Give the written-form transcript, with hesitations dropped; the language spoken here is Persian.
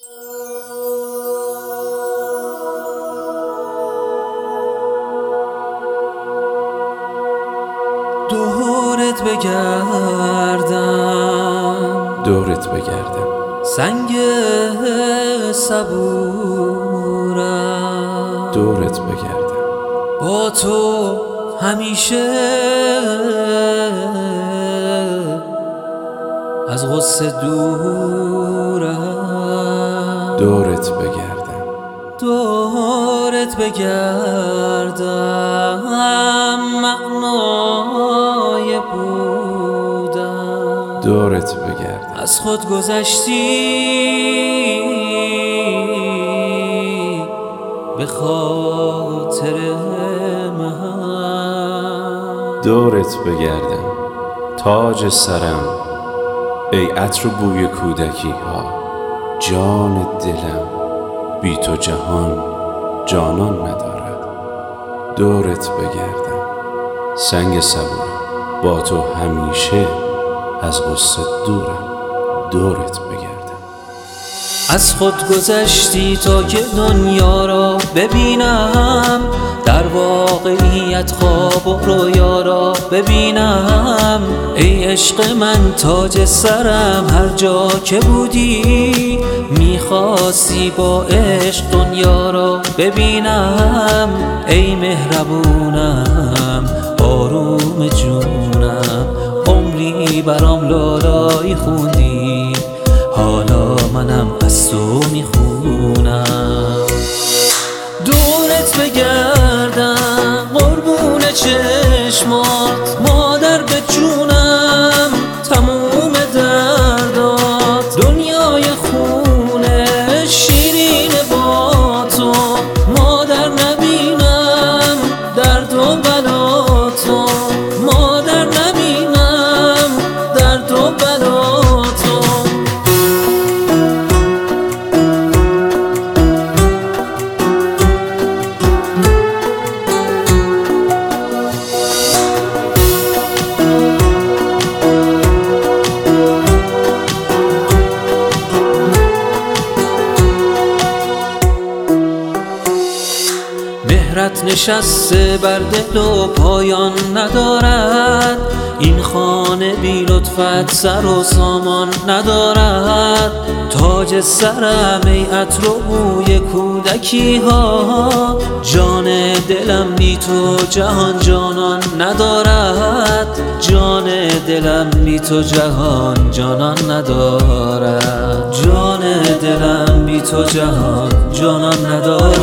دورت بگردم سنگ صبورم، دورت بگردم با تو همیشه از غصه دورم. دورت بگردم معنای بودم. دورت بگردم از خود گذشتی به خاطر من. دورت بگردم تاج سرم، ای عطر و بوی کودکی ها. جان دلم بی تو جهان جانان ندارد. دورت بگردم سنگ صبورم، با تو همیشه از غصه دورم. دورت بگردم. از خود گذشتی تا که دنیا را ببینم، در واقعیت خواب و رویا را ببینم. ای عشق من تاج سرم، هر جا که بودی میخواستی با عشق دنیا را ببینم. ای مهربونم آروم جونم، عمری برام لالایی خوندی، حالا منم از تو میخونم. دورت بگردم قربون چشمات، مادر به جونم تموم دردات. دنیای خونه شیرین با تو، مادر نبینم درد و بلا تو، مادر نبینم درد و بلا تو. مهرت نشسته بر دل و پایان ندارد، این خانه بی لطفت سر و سامان ندارد. تاج سرم ای عطر و بوی کودکی ها، جان دلم بی تو جهان جانان ندارد. جان دلم بی تو جهان جانان ندارد. جان دلم بی تو جهان جانان ندارد.